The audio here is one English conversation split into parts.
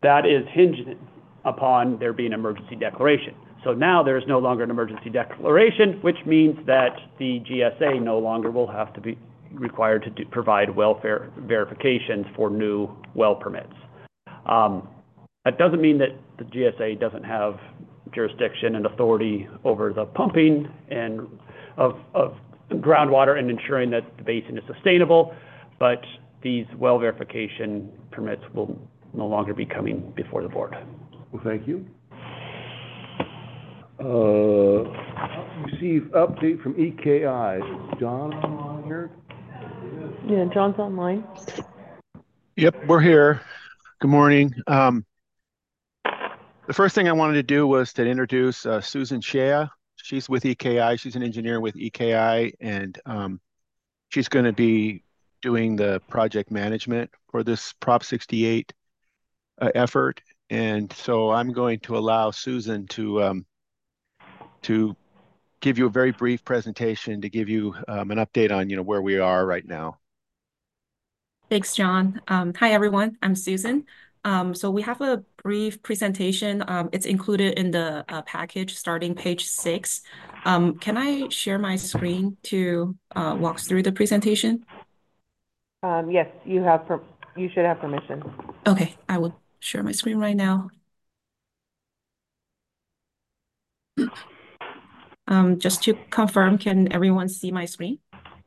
that is hinged upon there being an emergency declaration. So now there is no longer an emergency declaration, which means that the GSA no longer will have to be required to provide welfare verifications for new well permits. That doesn't mean that the GSA doesn't have jurisdiction and authority over the pumping and of groundwater and ensuring that the basin is sustainable, but these well verification permits will no longer be coming before the board. Well, thank you. Receive update from EKI. Is John on here? Yeah, John's online. Yep, we're here. Good morning. The first thing I wanted to do was to introduce Susan Shea. She's with EKI. She's an engineer with EKI, and she's going to be doing the project management for this Prop 68 effort. And so I'm going to allow Susan to give you a very brief presentation to give you an update on where we are right now. Thanks, John. Hi, everyone. I'm Susan. So we have a brief presentation. It's included in the package starting page 6. Can I share my screen to walk through the presentation? Yes, you should have permission. Okay, I will share my screen right now. Just to confirm, can everyone see my screen?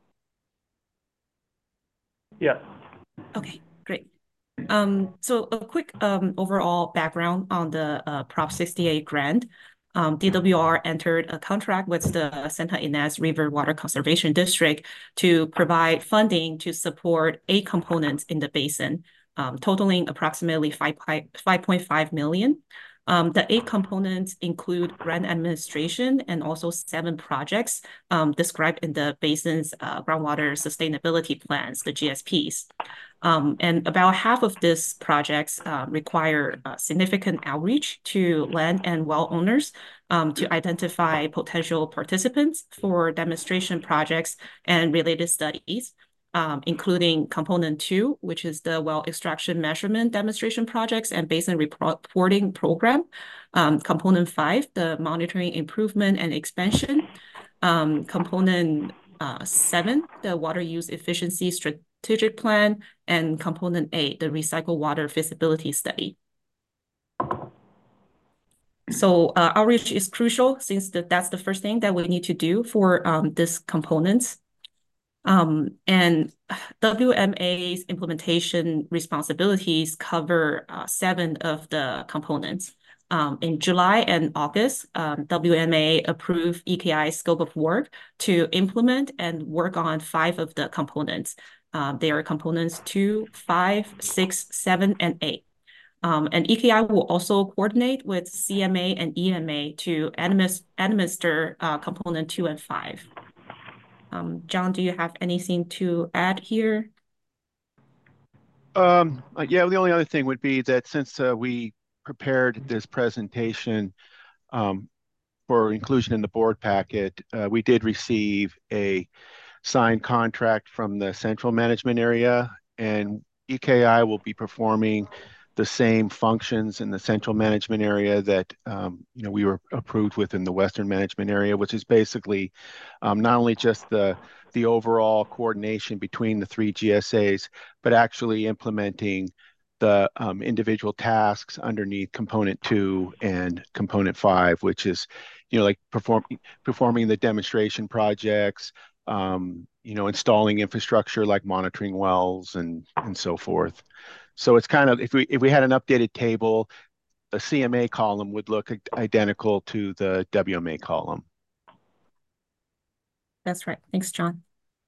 Yes. Okay, great. So a quick overall background on the Prop 68 grant. DWR entered a contract with the Santa Ynez River Water Conservation District to provide funding to support 8 components in the basin, totaling approximately $5.5 million. The 8 components include grant administration and also 7 projects described in the basin's groundwater sustainability plans, the GSPs. And about half of these projects require significant outreach to land and well owners to identify potential participants for demonstration projects and related studies, including Component 2, which is the well extraction measurement demonstration projects and basin reporting program. Component 5, the monitoring improvement and expansion. Component 7, the water use efficiency strategic plan, and Component 8, the recycled water feasibility study. So outreach is crucial since that's the first thing that we need to do for these components. And WMA's implementation responsibilities cover 7 of the components. In July and August, WMA approved EKI's scope of work to implement and work on 5 of the components. They are components 2, 5, 6, 7, and 8. And EKI will also coordinate with CMA and EMA to administer component 2 and 5. John, do you have anything to add here? Yeah, the only other thing would be that since we prepared this presentation for inclusion in the board packet, we did receive a signed contract from the central management area, and EKI will be performing the same functions in the central management area that we were approved with in the western management area, which is basically not only just the overall coordination between the 3 GSAs, but actually implementing the individual tasks underneath Component 2 and Component 5, which is like performing the demonstration projects, installing infrastructure like monitoring wells and so forth. So it's kind of, if we had an updated table, the CMA column would look identical to the WMA column. That's right. Thanks, John.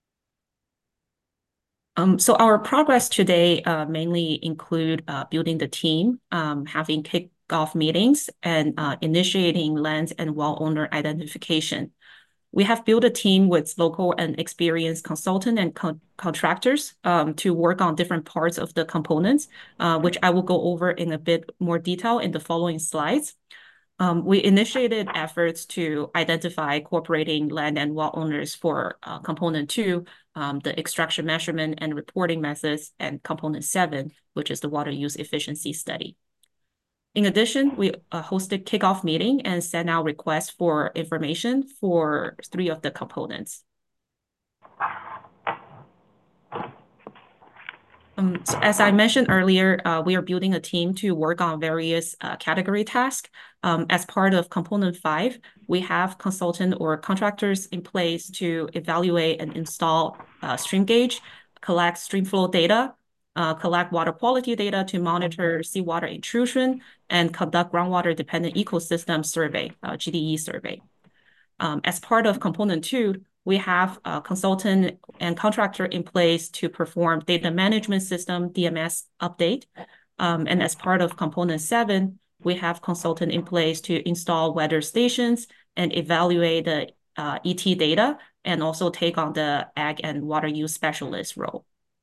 So our progress today mainly include building the team, having kickoff meetings, and initiating land and well owner identification. We have built a team with local and experienced consultant and contractors to work on different parts of the components, which I will go over in a bit more detail in the following slides. We initiated efforts to identify cooperating land and well owners for Component 2, the extraction measurement and reporting methods, and Component 7, which is the water use efficiency study. In addition, we hosted kickoff meeting and sent out requests for information for 3 of the components. So as I mentioned earlier, we are building a team to work on various category tasks. As part of component 5, we have consultant or contractors in place to evaluate and install stream gauge, collect stream flow data, collect water quality data to monitor seawater intrusion, and conduct groundwater dependent ecosystem survey, GDE survey. As part of component 2, we have a consultant and contractor in place to perform data management system DMS update. And as part of component 7, we have consultant in place to install weather stations and evaluate the ET data and also take on the ag and water use specialist role.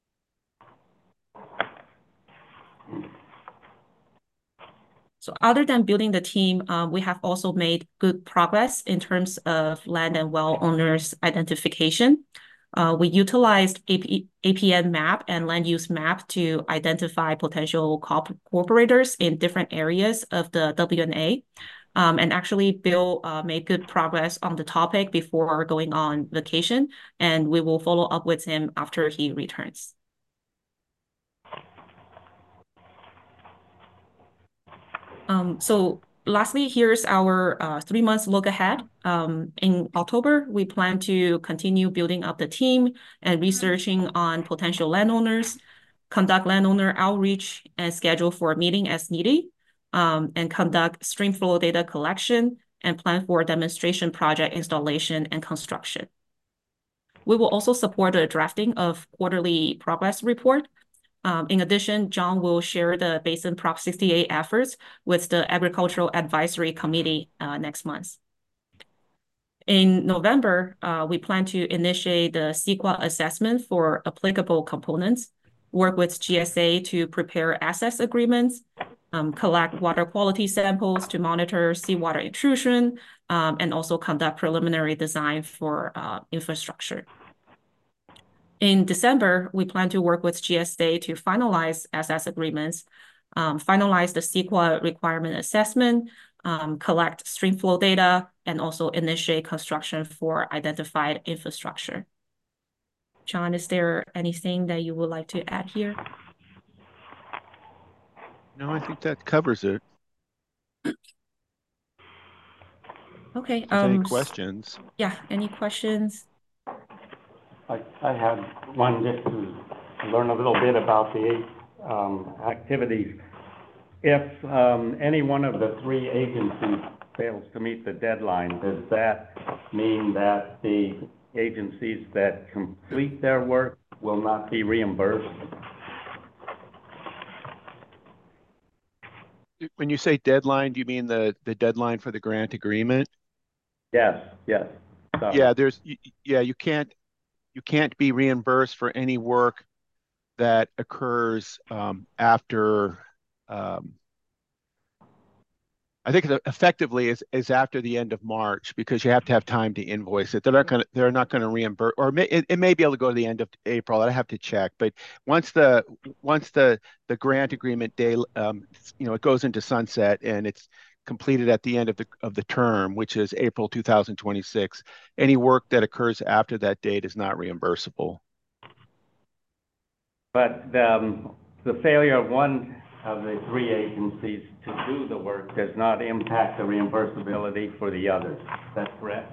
So other than building the team, we have also made good progress in terms of land and well owners identification. We utilized APN map and land use map to identify potential cooperators in different areas of the WNA. And actually, Bill made good progress on the topic before going on vacation, and we will follow up with him after he returns. So lastly, here's our 3 months look ahead. In October, we plan to continue building up the team and researching on potential landowners, conduct landowner outreach, and schedule for a meeting as needed, and conduct stream flow data collection and plan for demonstration project installation and construction. We will also support the drafting of quarterly progress report. In addition, John will share the Basin Prop 68 efforts with the Agricultural Advisory Committee next month. In November, we plan to initiate the CEQA assessment for applicable components, work with GSA to prepare access agreements, collect water quality samples to monitor seawater intrusion, and also conduct preliminary design for infrastructure. In December, we plan to work with GSA to finalize SS agreements, finalize the CEQA requirement assessment, collect stream flow data, and also initiate construction for identified infrastructure. John, is there anything that you would like to add here? No, I think that covers it. Okay. Any questions? Yeah, any questions? I had one just to learn a little bit about the activities. If any one of the 3 agencies fails to meet the deadline, does that mean that the agencies that complete their work will not be reimbursed? When you say deadline, do you mean the deadline for the grant agreement? Yes, yes. Sorry. Yeah, you can't be reimbursed for any work that occurs after, I think effectively is after the end of March, because you have to have time to invoice it. They're not going to reimburse, or it may be able to go to the end of April. I have to check, but once the grant agreement day, it goes into sunset and it's completed at the end of the term, which is April 2026. Any work that occurs after that date is not reimbursable. But the failure of one of the 3 agencies to do the work does not impact the reimbursability for the others. Is that correct?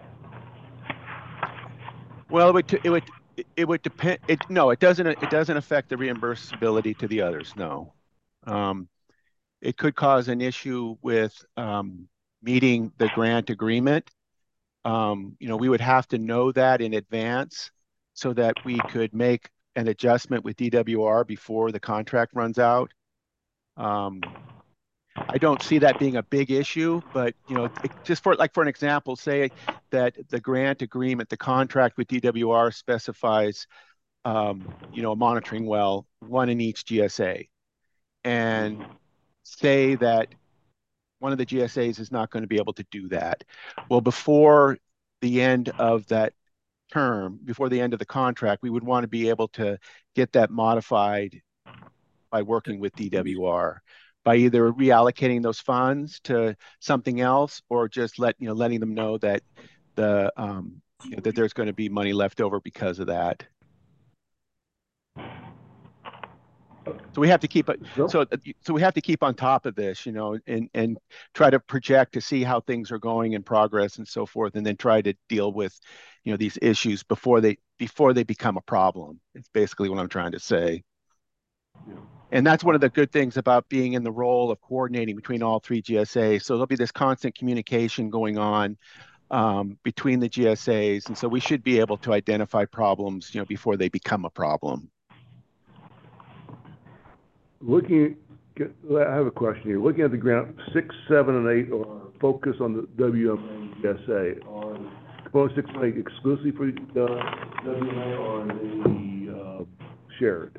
Well, it would depend. No, it doesn't affect the reimbursability to the others. No. It could cause an issue with meeting the grant agreement. We would have to know that in advance so that we could make an adjustment with DWR before the contract runs out. I don't see that being a big issue, but just for an example, say that the grant agreement, the contract with DWR specifies, a monitoring well, 1 in each GSA, and say that one of the GSAs is not going to be able to do that. Well, before the end of that term, before the end of the contract, we would want to be able to get that modified by working with DWR. by either reallocating those funds to something else or just letting them know that that there's going to be money left over because of that. So we have to keep it. So we have to keep on top of this, and try to project to see how things are going in progress and so forth, and then try to deal with, these issues before they become a problem. It's basically what I'm trying to say. Yeah. And that's one of the good things about being in the role of coordinating between all three GSAs. So there'll be this constant communication going on between the GSAs, and so we should be able to identify problems, before they become a problem. I have a question here. Looking at the grant, 6, 7, and 8 are focused on the WMA GSA. Are component 6 and 8 exclusively for WMA, or are they shared?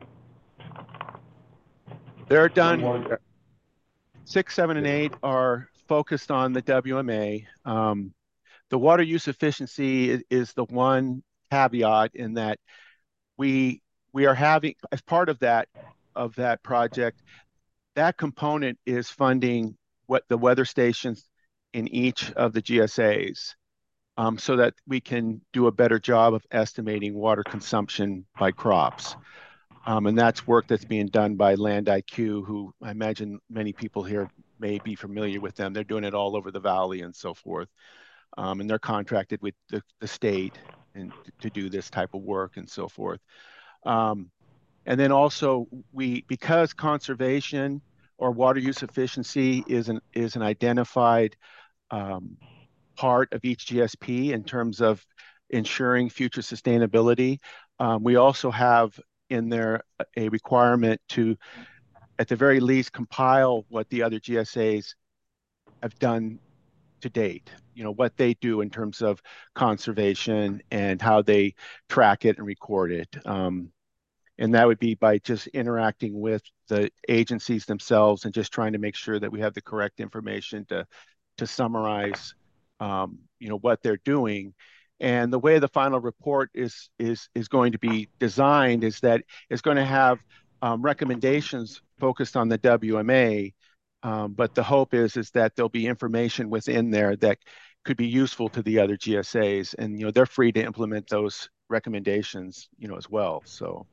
They're done. 6, 7, and 8 are focused on the WMA. The water use efficiency is the one caveat in that we are having, as part of that project, that component is funding what the weather stations in each of the GSAs, so that we can do a better job of estimating water consumption by crops. And that's work that's being done by Land IQ, who I imagine many people here may be familiar with them. They're doing it all over the valley and so forth. And they're contracted with the state and to do this type of work and so forth. And then also because conservation or water use efficiency is an identified part of each GSP in terms of ensuring future sustainability, we also have in there a requirement to, at the very least, compile what the other GSAs have done to date, what they do in terms of conservation and how they track it and record it. And that would be by just interacting with the agencies themselves and just trying to make sure that we have the correct information to summarize, what they're doing. And the way the final report is going to be designed is that it's going to have recommendations focused on the WMA, but the hope is that there'll be information within there that could be useful to the other GSAs, and they're free to implement those recommendations, as well. So.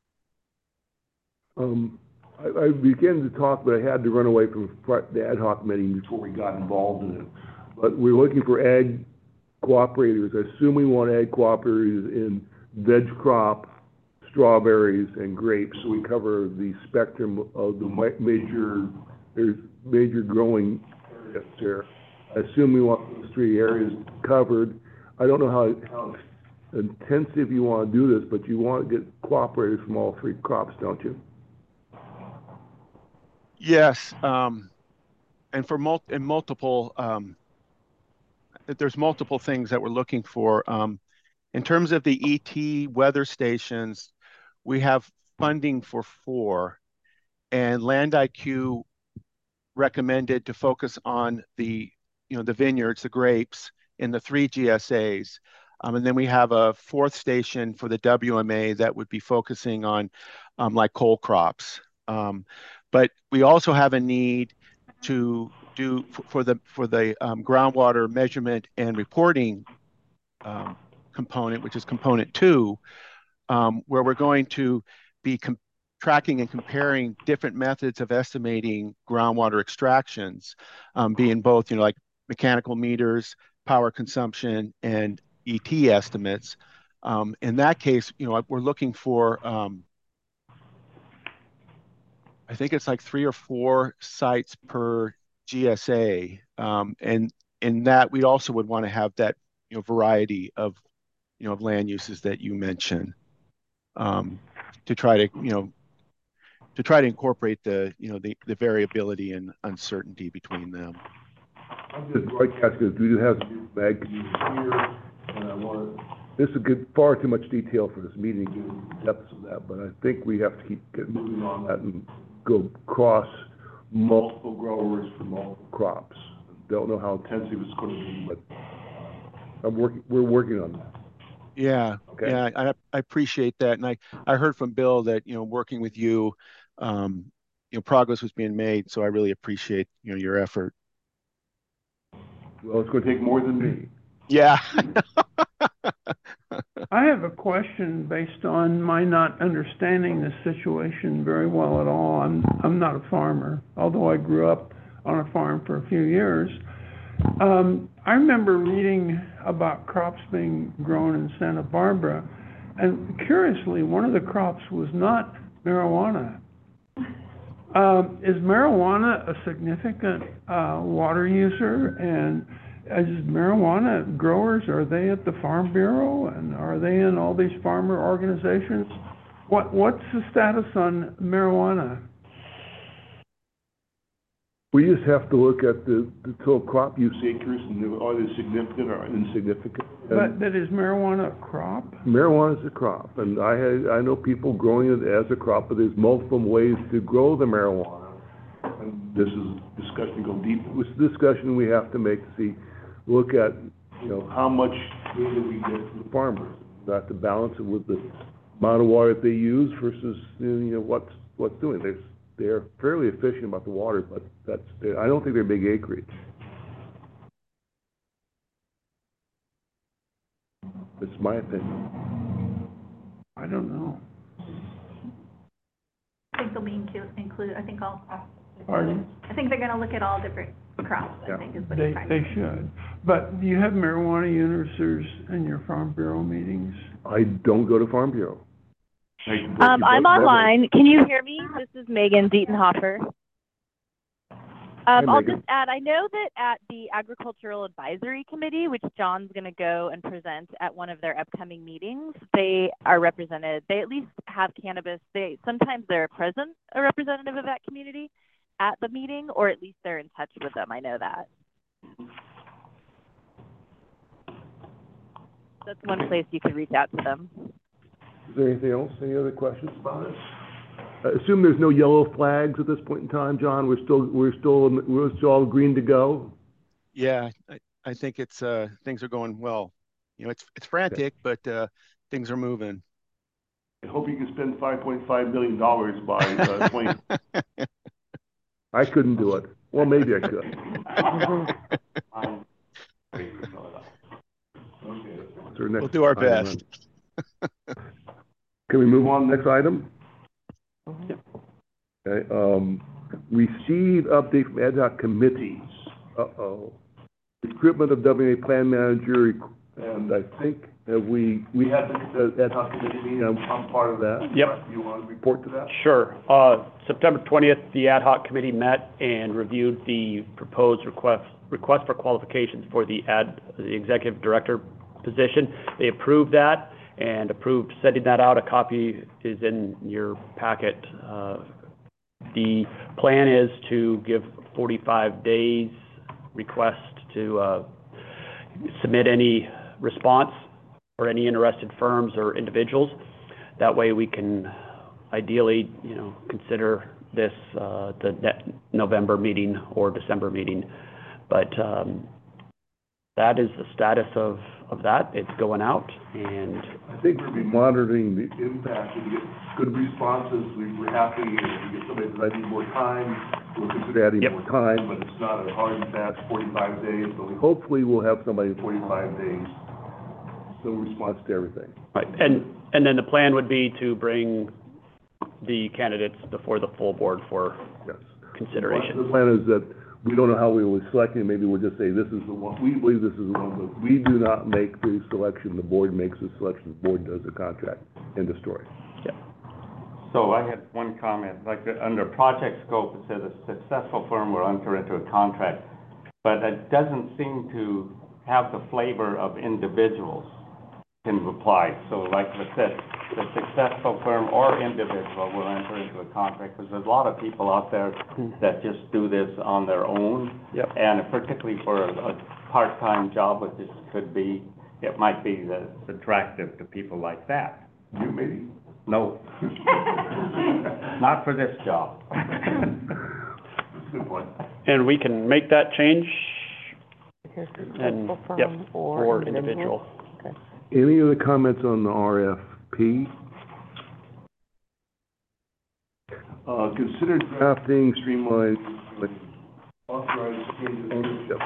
I began to talk, but I had to run away from the ad hoc meeting before we got involved in it. But we're looking for ag cooperators. I assume we want ag cooperators in veg crop, strawberries, and grapes. So we cover the spectrum of the major growing areas there. I assume we want those 3 areas covered. I don't know how intensive you want to do this, but you want to get cooperators from all 3 crops, don't you? Yes, and multiple, there's multiple things that we're looking for. In terms of the ET weather stations, we have funding for 4, and Land IQ recommended to focus on the vineyards, the grapes, in the 3 GSAs. And then we have a 4th station for the WMA that would be focusing on like coal crops. But we also have a need to do for the groundwater measurement and reporting component, which is component 2, where we're going to be tracking and comparing different methods of estimating groundwater extractions, being both, like mechanical meters, power consumption, and ET estimates. In that case, we're looking for, I think it's like 3 or 4 sites per GSA. And in that, we also would want to have that, variety of, of land uses that you mentioned, to try to incorporate the variability and uncertainty between them. I'm just broadcasting because we do have some mag here, and this is far too much detail for this meeting, given the depths of that, but I think we have to get moving on that and go across multiple growers for multiple crops. Don't know how intensive it's going to be, but we're working on that. Yeah, okay. Yeah, I appreciate that, and I heard from Bill that working with you, progress was being made. So I really appreciate, your effort. Well, it's gonna take more than me. Yeah. I have a question based on my not understanding the situation very well at all. I'm not a farmer, although I grew up on a farm for a few years. I remember reading about crops being grown in Santa Barbara, and curiously, one of the crops was not marijuana. Is marijuana a significant water user? And as marijuana growers, are they at the Farm Bureau, and are they in all these farmer organizations? What's the status on marijuana? We just have to look at the total crop use acres and are they significant or insignificant? But is marijuana a crop? Marijuana is a crop, and I know people growing it as a crop, but there's multiple ways to grow the marijuana. And this is discussion go deep. It's a discussion we have to make to look at, how much data we get from the farmers. We have to balance it with the amount of water that they use versus, what's doing. They're fairly efficient about the water, but I don't think they're big acreage. That's my opinion. I don't know. I think they'll be include, I think all crops. Pardon? I think they're gonna look at all different crops, I think is what you're trying to They say. should. But do you have marijuana users in your Farm Bureau meetings? I don't go to Farm Bureau. I'm online. Can you hear me? This is Megan Dietenhofer. I'll Megan. just add, I know that at the Agricultural Advisory Committee, which John's going to go and present at one of their upcoming meetings, they are represented. They at least have cannabis. Sometimes they're present, a representative of that community at the meeting, or at least they're in touch with them. I know that. That's one place you could reach out to them. Is there anything else? Any other questions about it? I assume there's no yellow flags at this point in time, John. We're still all green to go. Yeah, I think it's things are going well. It's frantic, but things are moving. I hope you can spend $5.5 million by 20. I couldn't do it. Well, maybe I could. We'll do our best. Can we move on to the next item? Yep. Okay, receive update from ad hoc committees. Recruitment of WA plan manager, and I think that we have the ad hoc committee meeting. I'm part of that. Yep. You want to report to that? Sure. September 20th, the ad hoc committee met and reviewed the proposed request for qualifications for the executive director position. They approved that and approved sending that out. A copy is in your packet. The plan is to give 45 days request to submit any response or any interested firms or individuals. That way we can ideally, consider this the November meeting or December meeting. But that is the status of that. It's going out, and I think we'll be monitoring the impact. If we get good responses, we're happy. If we get somebody that I need more time, we'll consider adding more time, but it's not a hard and fast 45 days. But hopefully we'll have somebody in 45 days, so response to everything. right. And then the plan would be to bring the candidates before the full board for consideration. The plan is that we don't know how we will select it. Maybe we'll just say this is the one. We believe this is the one, but we do not make the selection. The board makes the selection. The board does the contract. End of story. Yeah. So I had one comment, like under project scope, it says a successful firm will enter into a contract, but it doesn't seem to have the flavor of individuals can apply. So like I said, the successful firm or individual will enter into a contract, because there's a lot of people out there that just do this on their own. Yep. And particularly for a part-time job, which this could be, it might be that it's attractive to people like that. You maybe. No. Not for this job. That's a good point. And we can make that change. Here's the And, successful yep, firm for individual. Okay. Any other comments on the RFP? Consider drafting streamlined, authorized change of ownership.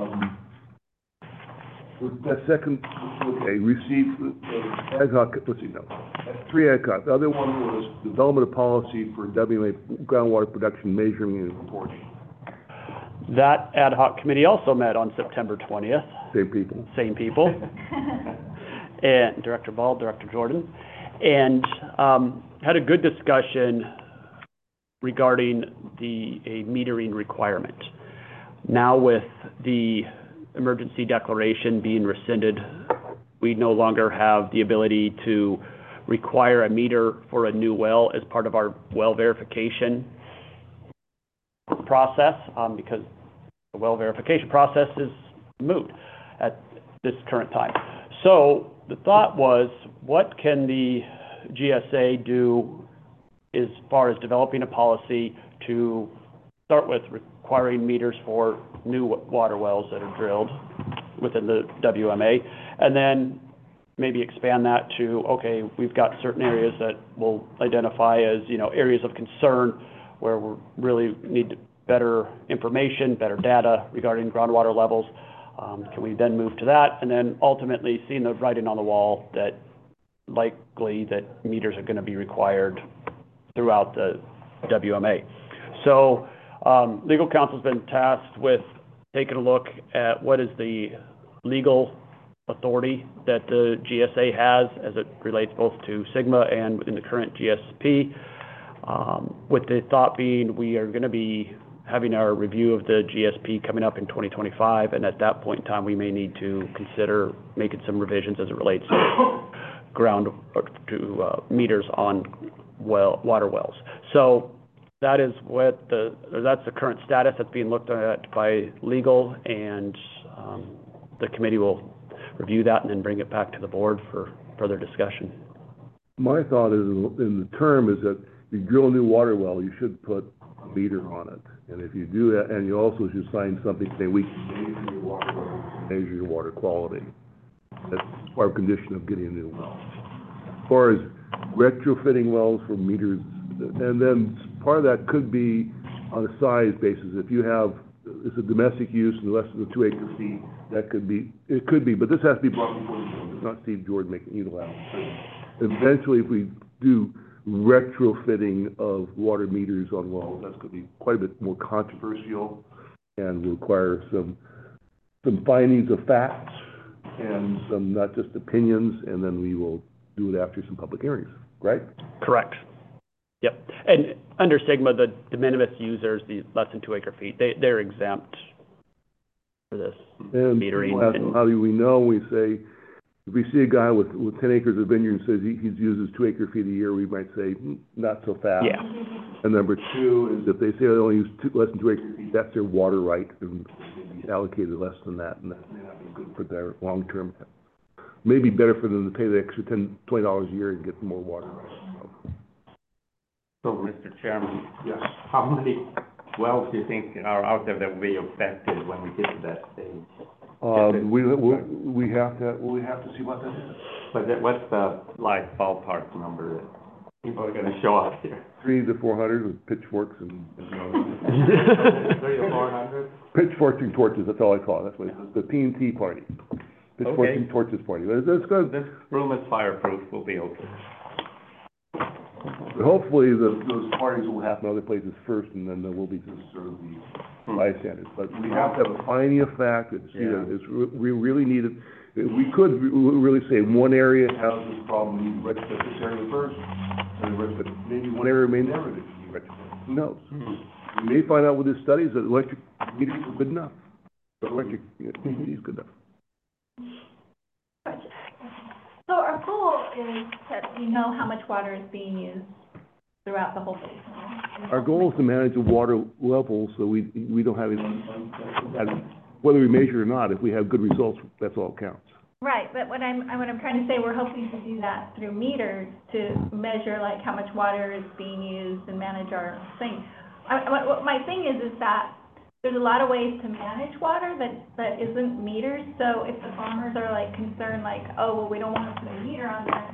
With that second, okay, received ad hoc, let's see, no, 3 ad hoc. The other one was development of policy for WMA groundwater production measuring and reporting. That ad hoc committee also met on September 20th. Same people. Same people. And Director Ball, Director Jordan, and had a good discussion regarding a metering requirement. Now with the emergency declaration being rescinded, we no longer have the ability to require a meter for a new well as part of our well verification process, because the well verification process is moot at this current time. So the thought was, what can the GSA do as far as developing a policy to start with requiring meters for new water wells that are drilled within the WMA, and then maybe expand that to, okay, we've got certain areas that we'll identify as, areas of concern where we really need better information, better data regarding groundwater levels. Can we then move to that? And then ultimately seeing the writing on the wall that likely that meters are going to be required throughout the WMA. So legal counsel's been tasked with taking a look at what is the legal authority that the GSA has as it relates both to SGMA and within the current GSP, with the thought being we are going to be having our review of the GSP coming up in 2025, and at that point in time we may need to consider making some revisions as it relates to meters on water wells. So that is that's the current status that's being looked at by legal, and the committee will review that and then bring it back to the board for further discussion. My thought is, in the term, is that if you drill a new water well, you should put a meter on it. And if you do that, and you also should sign something saying we can measure your water level, measure your water quality. That's part of condition of getting a new well. As far as retrofitting wells for meters, and then part of that could be on a size basis. If you have, it's a domestic use and less than 2 acre feet, that could be, it could be, but this has to be brought before the board. It's not Steve Jordan making unilateral decisions. Eventually, if we do retrofitting of water meters on wells, that's going to be quite a bit more controversial and will require some findings of facts and some not just opinions, and then we will do it after some public hearings, right? Correct. Yep. And under SGMA, the de minimis users, the less than 2 acre feet, they're exempt for this metering. How do we know? We say, if we see a guy with 10 acres of vineyard and says he uses 2 acre feet a year, we might say, not so fast. Yeah. And number two is if they say they only use less than 2 acre feet, that's their water right, and they allocated less than that, and that may not be good for their long term. Maybe better for them to pay the extra $20 a year and get more water rights. So, Mr. Chairman, Yes. how many wells do you think are out there that will be affected when we get to that stage? We have to see what that is. But what's the ballpark number that people are going to show up here? 300 to 400 with pitchforks and 300 to 400? Pitchforks and torches. That's all I call it. That's what it's the P&T party. Pitchforks and torches party. But it's good. This room is fireproof. We'll be okay. But hopefully those parties will happen other places first, and then there will be just sort of the bystanders. But we have to have a finding of fact that we really need it. We could really say one area has this problem, we need to retrofit this area first, and maybe one area may never be retrofitted. Who knows? We may find out with this study that electric meters are good enough. Electric is good enough. So our goal is that we know how much water is being used throughout the whole basin. Our goal is to manage the water level so we don't have any, whether we measure it or not, if we have good results, that's all that counts. Right, but what I'm trying to say, we're hoping to do that through meters to measure how much water is being used and manage our thing. My thing is that there's a lot of ways to manage water that isn't meters. So if the farmers are concerned, oh, well, we don't want to put a meter on there,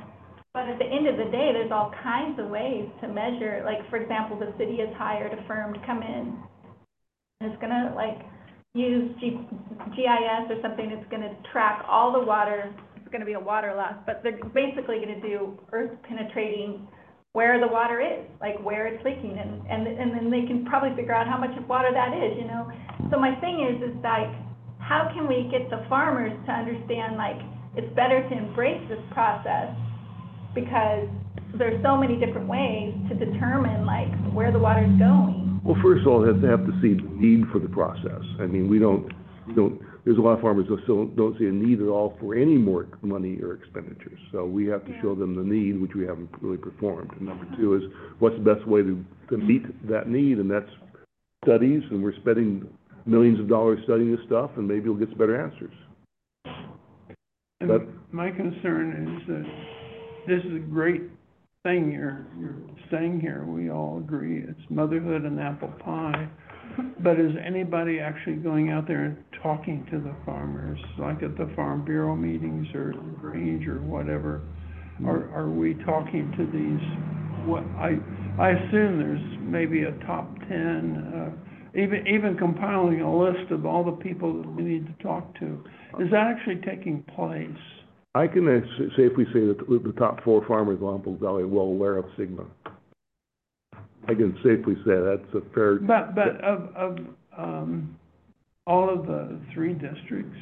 But at the end of the day, there's all kinds of ways to measure. Like, for example, the city has hired a firm to come in, and it's gonna, like, use GIS or something that's gonna track all the water. It's gonna be a water loss, but they're basically gonna do earth penetrating where the water is, like where it's leaking, and then they can probably figure out how much water that is, you know? So my thing is like, how can we get the farmers to understand, like, it's better to embrace this process because there's so many different ways to determine, like, where the water's going. Well, first of all, they have to see the need for the process. I mean, there's a lot of farmers that still don't see a need at all for any more money or expenditures. So we have to show them the need, which we haven't really performed. And number two is, what's the best way to meet that need? And that's studies, and we're spending millions of dollars studying this stuff, and maybe we'll get some better answers. And my concern is that this is a great thing you're saying here. We all agree it's motherhood and apple pie. But is anybody actually going out there and talking to the farmers, like at the Farm Bureau meetings or the Grange or whatever? Are we talking to these, what, I assume there's maybe a top 10, even compiling a list of all the people that we need to talk to. Is that actually taking place? I can safely say that the top 4 farmers in Humboldt Valley are well aware of SGMA. I can safely say that's a fair... But of all of the 3 districts,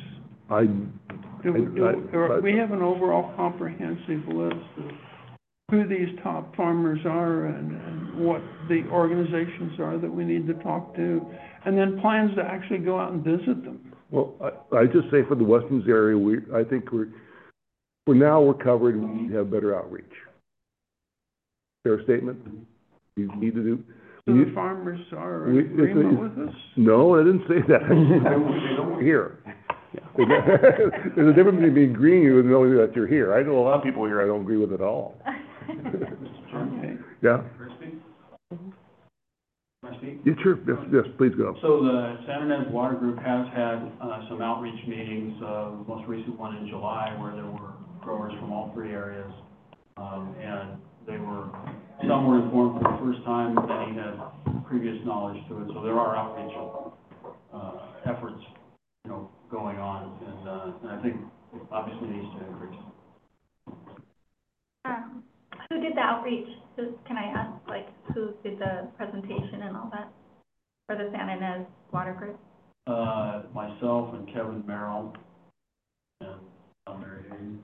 we have an overall comprehensive list of who these top farmers are and what the organizations are that we need to talk to, and then plans to actually go out and visit them. Well, I just say for the Western area, I think for now we're covered. We need to have better outreach. Fair statement? You need to do... So the farmers are in agreement with us? No, I didn't say that. They know we're here. There's a difference between being green and knowing that you're here. I know a lot of people here I don't agree with at all. Okay. Yeah? Can I speak? Yeah, sure. Yes, please go. So the San Ynez Water Group has had some outreach meetings, the most recent one in July, where there were growers from all 3 areas. And some were informed for the first time, many had previous knowledge to it. So there are outreach efforts, going on, and I think obviously needs to increase. Who did the outreach? Can I ask, like, who did the presentation and all that for the San Ynez Water Group? Myself and Kevin Merrill and Mary Hayden.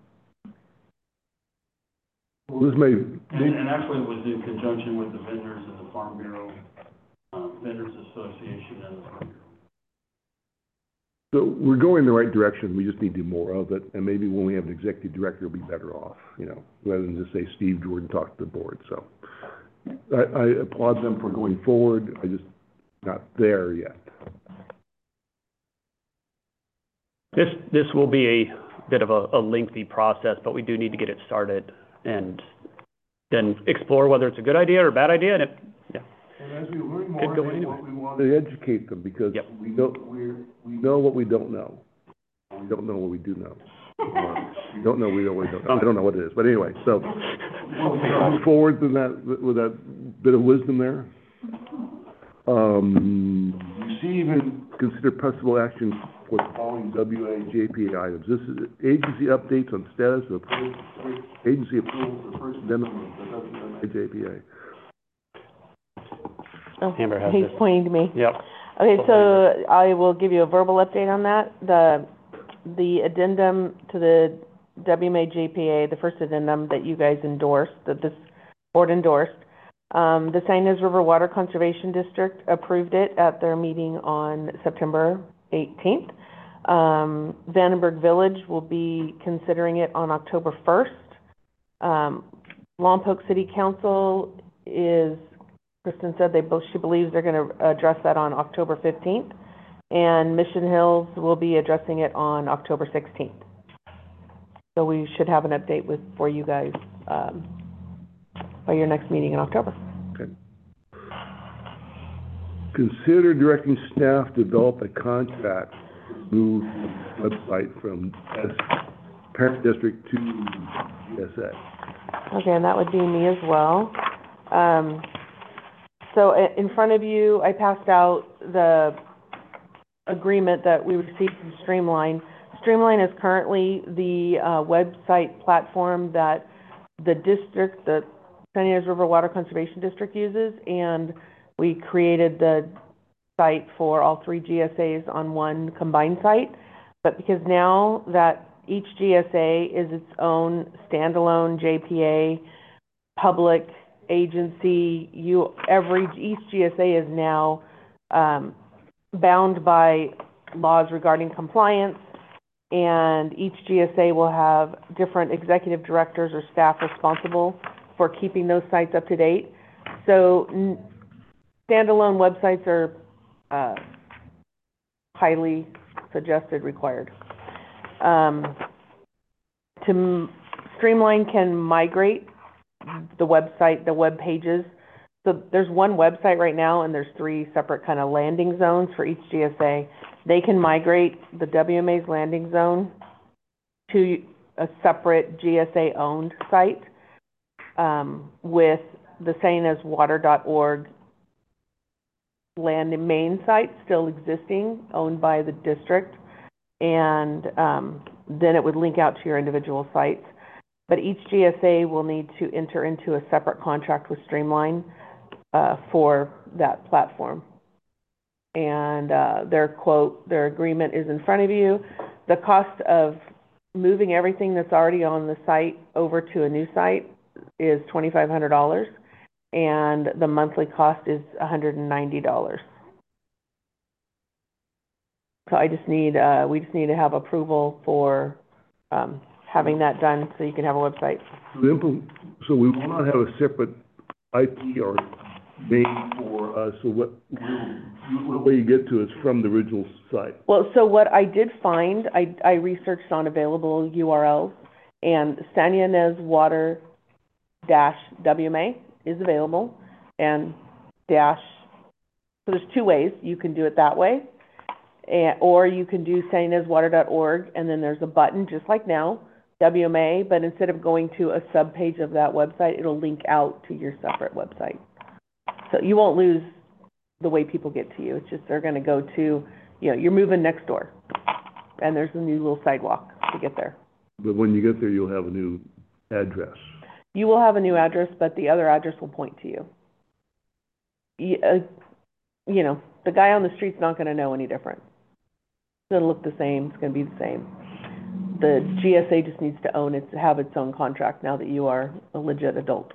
Well, this may... And actually it was in conjunction with the vendors and the Farm Bureau, Vendors Association and the Farm Bureau. So we're going in the right direction. We just need to do more of it. And maybe when we have an executive director, we'll be better off, rather than just say Steve Jordan talked to the board. So I applaud them for going forward. I just not there yet. This will be a bit of a lengthy process, but we do need to get it started and then explore whether it's a good idea or a bad idea. And as we learn more, we want to educate them because we know what we don't know. We don't know what we do know. We don't know what we don't know. I don't know what it is, but anyway. So move forward with that bit of wisdom there. Receive and consider possible action for the following WAJPA items. This is agency updates on status of agency approval for first amendment of the WAJPA. Oh, Amber has he's this. pointing to me. Yep. Okay, so I will give you a verbal update on that. The addendum to the WMA-JPA, the first addendum that you guys endorsed, that this board endorsed, the San Ynez River Water Conservation District approved it at their meeting on September 18th. Vandenberg Village will be considering it on October 1st. Lompoc City Council is, Kristen said she believes they're going to address that on October 15th, and Mission Hills will be addressing it on October 16th. So we should have an update for you guys by your next meeting in October. Okay. Consider directing staff to develop a contract to move the website from parent district to GSA. Okay, and that would be me as well. So in front of you, I passed out the agreement that we received from Streamline. Streamline is currently the website platform that the district, the San Ynez River Water Conservation District uses, and we created the site for all three GSAs on one combined site. But because now that each GSA is its own standalone JPA, public agency, each GSA is now bound by laws regarding compliance, and each GSA will have different executive directors or staff responsible for keeping those sites up to date. So standalone websites are highly suggested, required. Streamline can migrate the website, the web pages. So there's one website right now, and there's three separate kind of landing zones for each GSA. They can migrate the WMA's landing zone to a separate GSA-owned site with the SanYnezWater.org land and main site still existing, owned by the district, and then it would link out to your individual sites. But each GSA will need to enter into a separate contract with Streamline for that platform. And their agreement is in front of you. The cost of moving everything that's already on the site over to a new site is $2,500, and the monthly cost is $190. So we just need to have approval for having that done so you can have a website. So we will not have a separate IP or name for us, so what way you get to is from the original site. Well, so what I did find, I researched on available URLs, and San Ynez Water-WMA is available, and so there's two ways. You can do it that way, or you can do SanYnezWater.org, and then there's a button, just like now, WMA, but instead of going to a sub-page of that website, it'll link out to your separate website. So you won't lose the way people get to you. It's just they're going to go to, you're moving next door, and there's a new little sidewalk to get there. But when you get there, you'll have a new address. You will have a new address, but the other address will point to you. The guy on the street's not going to know any different. It's going to look the same. It's going to be the same. The GSA just needs to have its own contract now that you are a legit adult.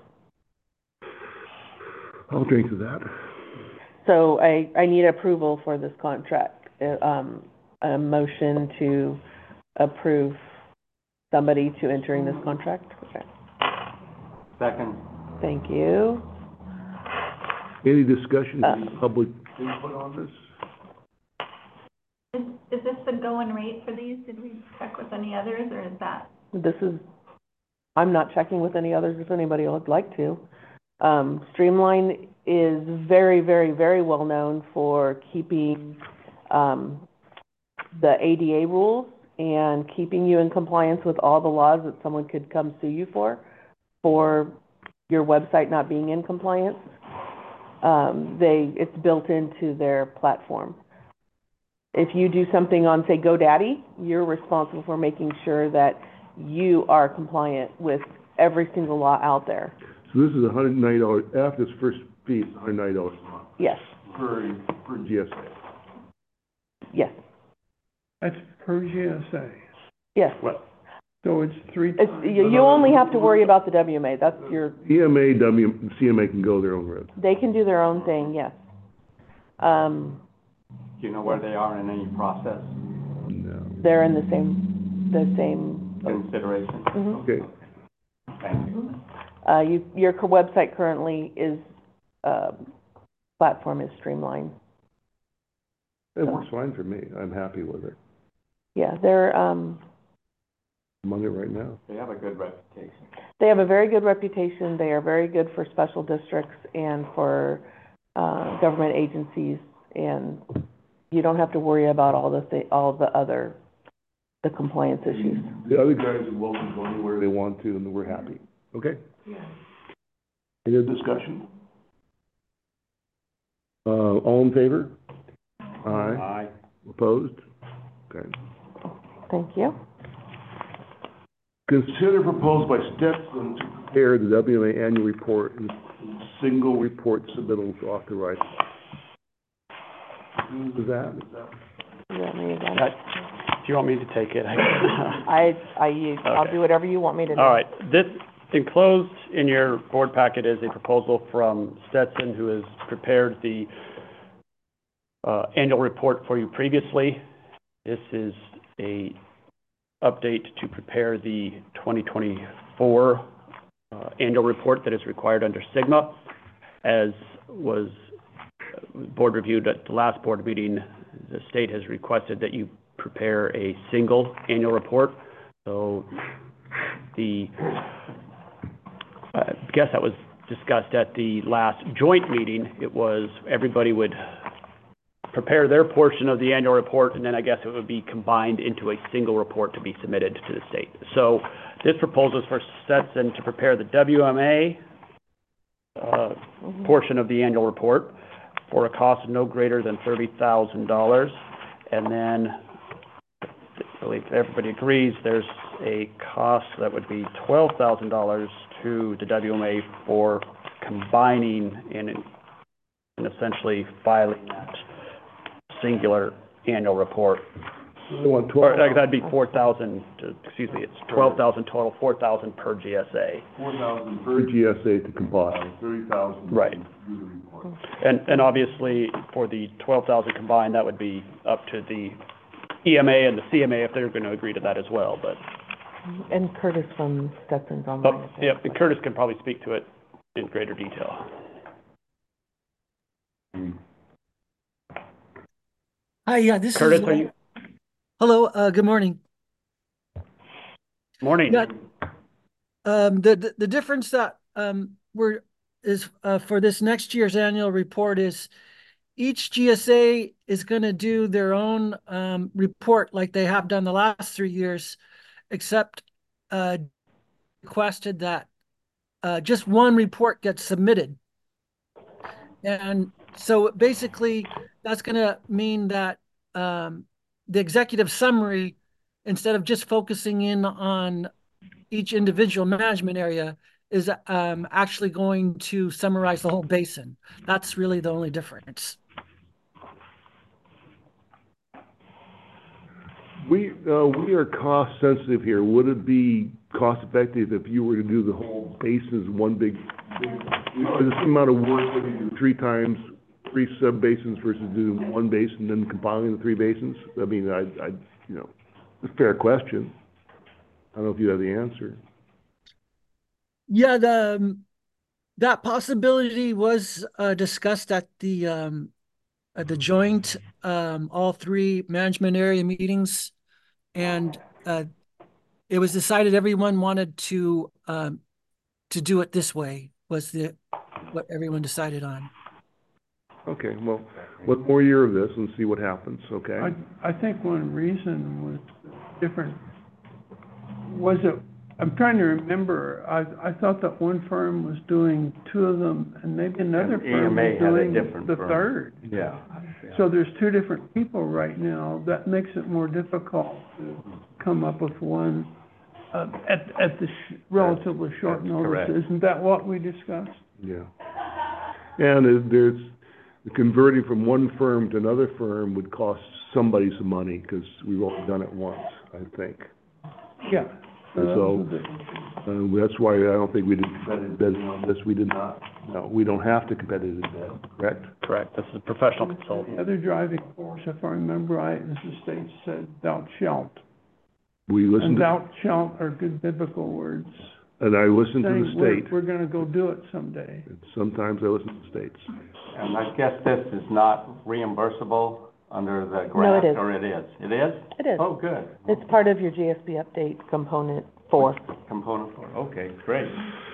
I'll drink to that. So I need approval for this contract, a motion to approve somebody to entering this contract. Okay. Second. Thank you. Any discussion, any public input on this? Is this the going rate for these? Did we check with any others, or is that? I'm not checking with any others if anybody would like to. Streamline is very, very, very well known for keeping the ADA rules and keeping you in compliance with all the laws that someone could come sue you for your website not being in compliance. It's built into their platform. If you do something on, say, GoDaddy, you're responsible for making sure that you are compliant with every single law out there. So this is $190, after this first fee, it's $190 a month? Yes. Per GSA? Yes. That's per GSA. Yes. Well, So it's three It's, times. you only have to worry about the WMA. That's your, EMA, CMA can go their own road. they can do their own thing, yes. Do you know where they are in any process, No. They're in the same consideration? Mhm. Okay. Thank you. Your website currently is, platform is Streamline. It works fine for me. I'm happy with it. Yeah, they're, I'm on it right now. They have a good reputation. they have a very good reputation. They are very good for special districts and for, government agencies, and you don't have to worry about all the compliance issues. The other guys are welcome to go anywhere they want to, and we're happy. Okay? Any other discussion? All in favor? Aye. Opposed? Okay. Thank you. Consider proposed by Stetson to prepare the WMA annual report in single report submittal to authorize. Who is that? You want me again? Do you want me to take it? I'll do whatever you want me to do. All right. This enclosed in your board packet is a proposal from Stetson, who has prepared the annual report for you previously. This is a update to prepare the 2024 annual report that is required under SGMA. As was board reviewed at the last board meeting, the state has requested that you prepare a single annual report. So I guess that was discussed at the last joint meeting. It was everybody would prepare their portion of the annual report, and then I guess it would be combined into a single report to be submitted to the state. So this proposal is for Stetson to prepare the WMA portion of the annual report for a cost no greater than $30,000. And then, I believe everybody agrees, there's a cost that would be $12,000 to the WMA for combining and essentially filing that singular annual report. That'd be 4,000, excuse me, it's 12,000 total, 4,000 per GSA. 4,000 per GSA to compile, 30,000. Right. And obviously, for the 12,000 combined, that would be up to the EMA and the CMA if they're going to agree to that as well, but. And Curtis from Stetson's online. Yeah, and Curtis can probably speak to it in greater detail. Hi, yeah, this Curtis, is. are you? Hello, good morning. Morning. Yeah, the difference that for this next year's annual report is each GSA is going to do their own report like they have done the last 3 years, except requested that just one report gets submitted. And so basically that's going to mean that the executive summary, instead of just focusing in on each individual management area, is actually going to summarize the whole basin. That's really the only difference. We are cost sensitive here. Would it be cost effective if you were to do the whole basin as one big the same amount of work that you do 3 sub basins versus doing one basin and then compiling the 3 basins? I mean, I it's a fair question. I don't know if you have the answer. Yeah, that possibility was discussed at the joint all 3 management area meetings, and it was decided everyone wanted to do it this way. Was what everyone decided on. Okay, well, one more year of this and see what happens. Okay. I think one reason was different. Was it? I'm trying to remember. I thought that one firm was doing 2 of them, and maybe another firm was doing the third. Yeah. So there's 2 different people right now. That makes it more difficult to come up with one at the relatively short notice. Correct. Isn't that what we discussed? Yeah. And there's converting from one firm to another firm would cost somebody some money because we've only done it once, I think. Yeah. So that's why I don't think we did competitive bidding on this. We did not. No, we don't have to competitive bid, correct? Correct. This is a professional consultant. The other driving force, if I remember right, is the state said thou shalt. We listened And to, thou shalt are good biblical words. and I listened to the Saying state. we're gonna go do it someday. And sometimes I listen to the states. And I guess this is not reimbursable under the grant? No, it is. Or it is? It is? It is. Oh, good. It's part of your GSB update component 4. Component 4, okay, great.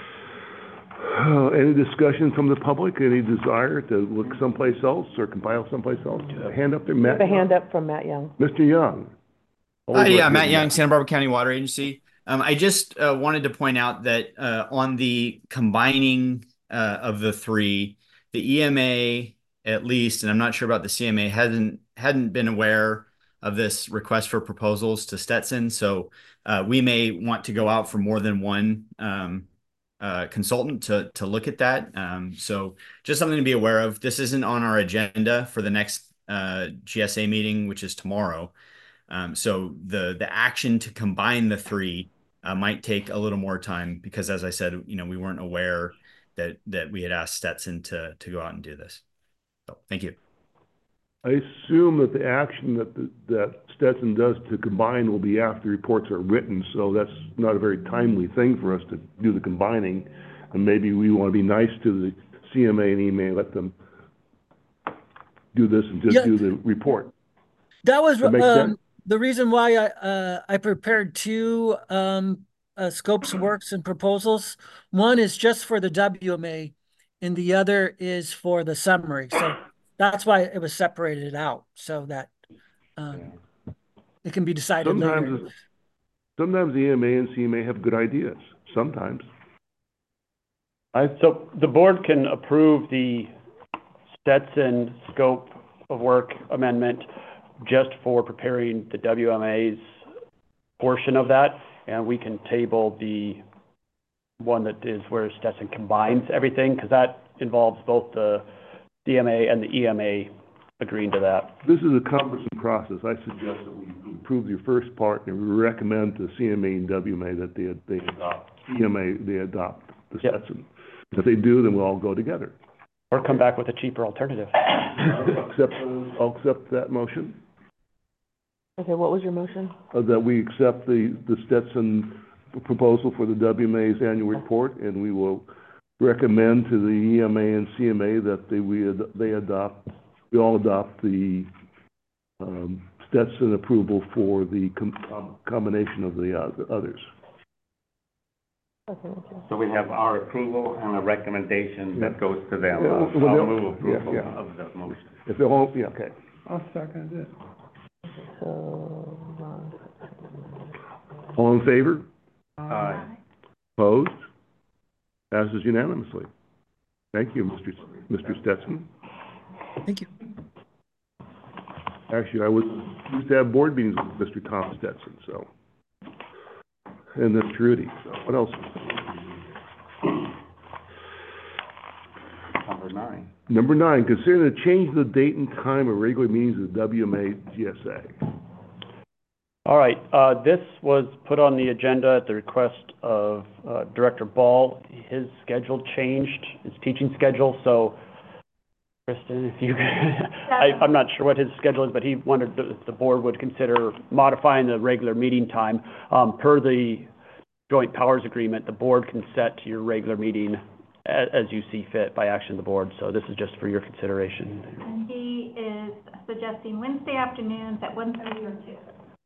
Any discussion from the public? Any desire to look someplace else or compile someplace else? Hand up there, Matt. The hand up from Matt Young. Mr. Young. Yeah, Matt Young, Santa Barbara County Water Agency. I just wanted to point out that on the combining of the three, the EMA at least, and I'm not sure about the CMA, hadn't been aware of this request for proposals to Stetson. So we may want to go out for more than one consultant to look at that. So just something to be aware of. This isn't on our agenda for the next GSA meeting, which is tomorrow. So the action to combine the three might take a little more time because, as I said, we weren't aware that we had asked Stetson to go out and do this. So thank you. I assume that the action that Stetson does to combine will be after reports are written, so that's not a very timely thing for us to do the combining. And maybe we want to be nice to the CMA and EMA, let them do this and just do the report. That was That makes sense? the reason why I prepared two scopes of works and proposals. One is just for the WMA, and the other is for the summary. So that's why it was separated out, so that it can be decided later. Sometimes the EMA and CMA have good ideas. Sometimes. So the board can approve the Stetson scope of work amendment just for preparing the WMA's portion of that, and we can table the one that is where Stetson combines everything, because that involves both the DMA and the EMA agreeing to that. This is a cumbersome process. I suggest that we approve your first part and we recommend to CMA and WMA that they adopt EMA, they adopt the Stetson. If they do, then we'll all go together. Or come back with a cheaper alternative. I'll accept that motion. Okay, what was your motion? That we accept the Stetson proposal for the WMA's annual report, and we will recommend to the EMA and CMA that we all adopt the Stetson approval for the combination of the others. So we have our approval and a recommendation that goes to them. I'll move approval of the motion. If they'll all, okay. I'll second it. So, all in favor? Aye. Opposed? Passes unanimously. Thank you, Mr. Stetson. Thank you. Actually, I used to have board meetings with Mr. Tom Stetson, so. And then Trudy. So what else? Number 9, consider the change of the date and time of regular meetings of the WMA GSA. All right, this was put on the agenda at the request of Director Ball. His schedule changed, his teaching schedule, so Kristen, if you I'm not sure what his schedule is, but he wondered if the board would consider modifying the regular meeting time. Per the joint powers agreement, the board can set your regular meeting as you see fit by action of the board. So this is just for your consideration. And he is suggesting Wednesday afternoons at 1:30 or 2.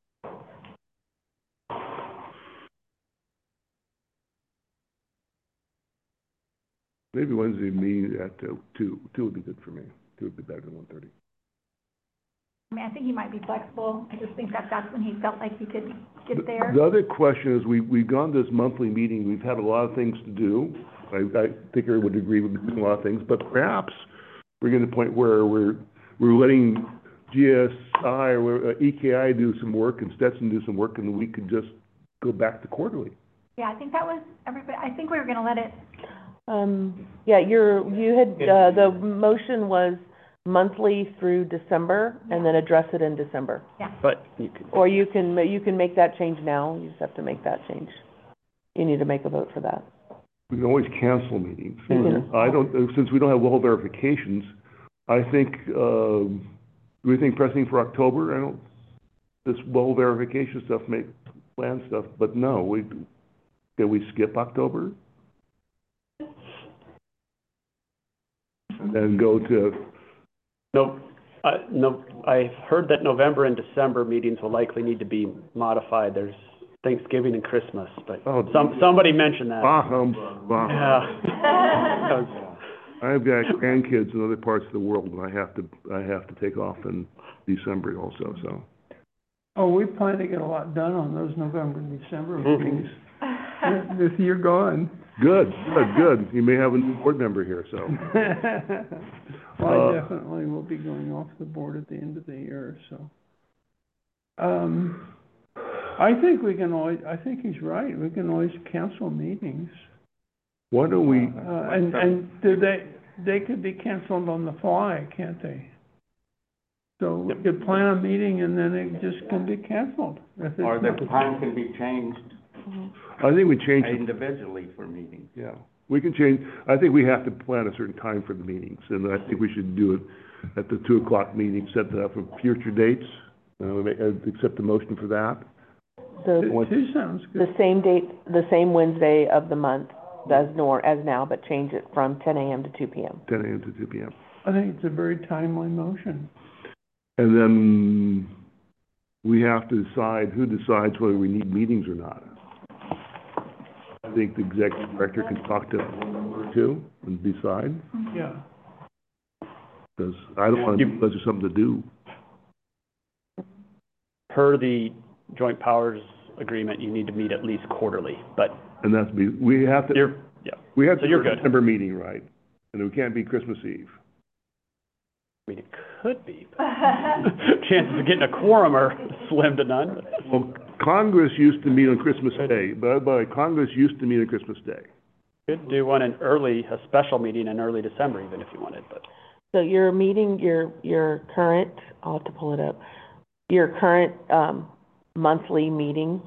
Maybe Wednesday meeting at 2 would be good for me. 2 would be better than 1:30. I mean, I think he might be flexible. I just think that's when he felt like he could get there. The other question is, we've gone to this monthly meeting. We've had a lot of things to do. I think everyone would agree with doing a lot of things, but perhaps we're getting to the point where we're letting GSI or EKI do some work and Stetson do some work, and we could just go back to quarterly. Yeah, I think that was everybody. I think we were going to let it. Yeah, you had, the motion was monthly through December and then address it in December. Yeah. But you could, Or you can make that change now. You just have to make that change. You need to make a vote for that. We can always cancel meetings. Mhm. Since we don't have well verifications, I think, do we think pressing for October? This well verification stuff plan stuff, but no, can we skip October? And then go to... No, I've heard that November and December meetings will likely need to be modified. There's Thanksgiving and Christmas, but somebody mentioned that. Bah humbug, bah humbug. Yeah. I've got grandkids in other parts of the world, and I have to take off in December also. So Oh, we plan to get a lot done on those November and December meetings. This year gone. Good. You may have a new board member here, so. Well, I definitely will be going off the board at the end of the year, so. I think he's right. We can always cancel meetings. Why don't we? And they could be canceled on the fly, can't they? So we could plan a meeting and then it just can be canceled. Or the time can be changed I think we change it. individually for meetings. Yeah, we can change. I think we have to plan a certain time for the meetings, and I think we should do it at the 2 o'clock meeting, set that up for future dates. Accept the motion for that. Two sounds good. The same date, the same Wednesday of the month as now, but change it from 10 a.m. to 2 p.m. 10 a.m. to 2 p.m. I think it's a very timely motion. And then we have to decide who decides whether we need meetings or not. I think the executive director can talk to one member or two and decide. Yeah. Because I don't want to do unless there's something to do. Per the joint powers agreement, you need to meet at least quarterly, but. And that's we have to. We have so you're good. December meeting, right? And it can't be Christmas Eve. I mean, it could be, but chances of getting a quorum are slim to none. Well, Congress used to meet on Christmas Day, but Congress used to meet on Christmas Day. Could do a special meeting in early December even if you wanted, but. So your meeting, your current, I'll have to pull it up, your current, monthly meeting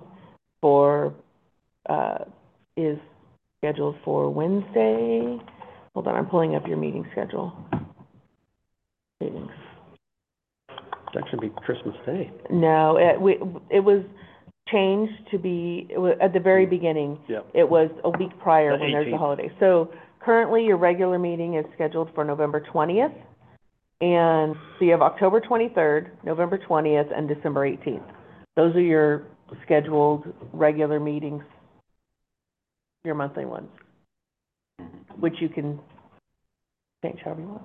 is scheduled for Wednesday. Hold on, I'm pulling up your meeting schedule. Meetings. It's actually be Christmas Day. No, it was changed to be, at the very beginning. Yep. It was a week prior The when there's a 18th. holiday. So currently, your regular meeting is scheduled for November 20th. And so you have October 23rd, November 20th, and December 18th. Those are your scheduled regular meetings, your monthly ones, which you can change however you want.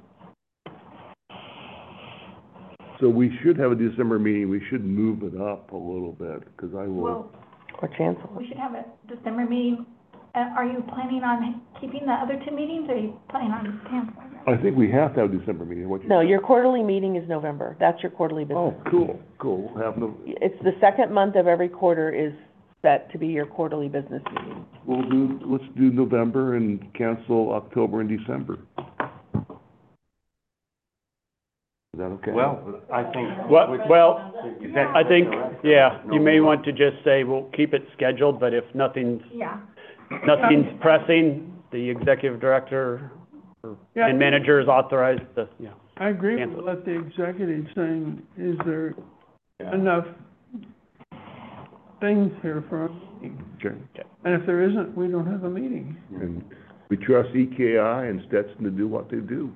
So we should have a December meeting. We should move it up a little bit, because I will. Well, Or cancel we it. should have a December meeting. Are you planning on keeping the other two meetings, or are you planning on canceling them? I think we have to have a December meeting. No, your quarterly meeting is November. That's your quarterly business. Oh, cool. We'll have no. It's the second month of every quarter is set to be your quarterly business meeting. Let's do November and cancel October and December. Is that okay? Well, I think. I think, you may want to just say, we'll keep it scheduled, but if nothing's pressing, the executive director and manager is authorized to, I agree cancel with what the executive saying, is there enough things here for a meeting? Okay. And if there isn't, we don't have a meeting. And we trust EKI and Stetson to do what they do.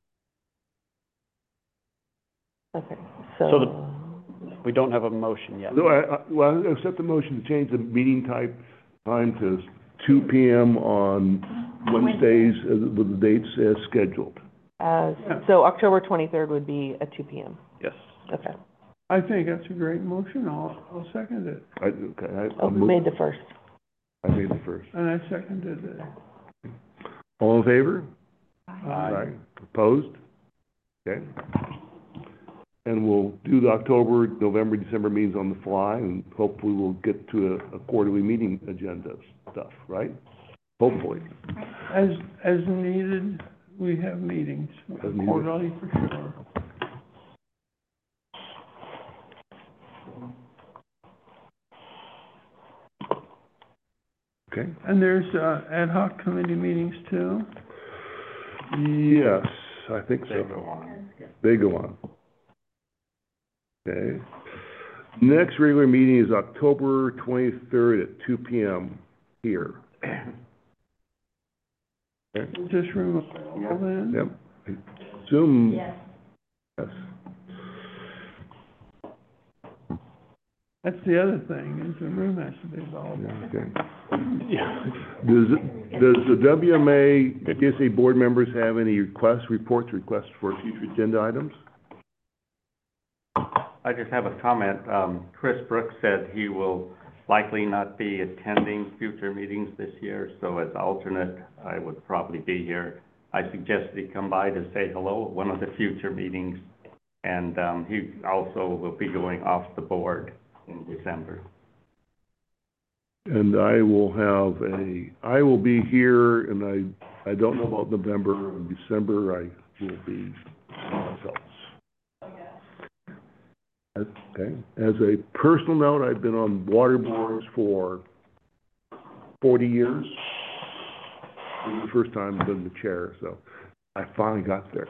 Okay, so we don't have a motion yet. No, I accept the motion to change the meeting time to 2 p.m. on Wednesdays with the dates as scheduled. So October 23rd would be at 2 p.m. Yes. Okay. I think that's a great motion. I'll second it. Who made the first? I made the first. And I seconded it. All in favor? Aye. Opposed? Okay. And we'll do the October, November, December meetings on the fly, and hopefully we'll get to a quarterly meeting agenda stuff, right? Hopefully. As needed, we have meetings, quarterly for sure. Okay. And there's ad hoc committee meetings too? Yes, I think so. They go on. Okay. Next regular meeting is October 23rd at 2 p.m. here. Okay. Just room available then? Yep. Zoom. Yes. Yes. That's the other thing, is the room has to be available. Okay. Does the WMA, GSA board members have any reports for future agenda items? I just have a comment. Chris Brooks said he will likely not be attending future meetings this year, so as alternate, I would probably be here. I suggested he come by to say hello at one of the future meetings, and he also will be going off the board in December. And I will be here, and I don't know about November and December, I will be myself. Okay. As a personal note, I've been on water boards for 40 years. This is the first time I've been the chair, so I finally got there.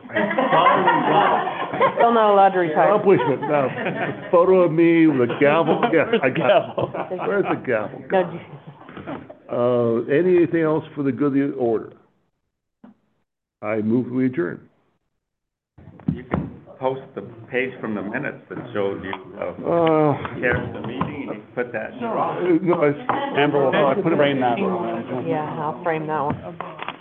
Still not allowed to retire. Accomplishment, no. Photo of me with a gavel, yes, I got it. Where's the gavel? Anything else for the good of the order? I move we adjourn. You can post the page from the minutes that showed you chaired the meeting, and you put that. No, Amber will put a frame that. Yeah, I'll frame that one.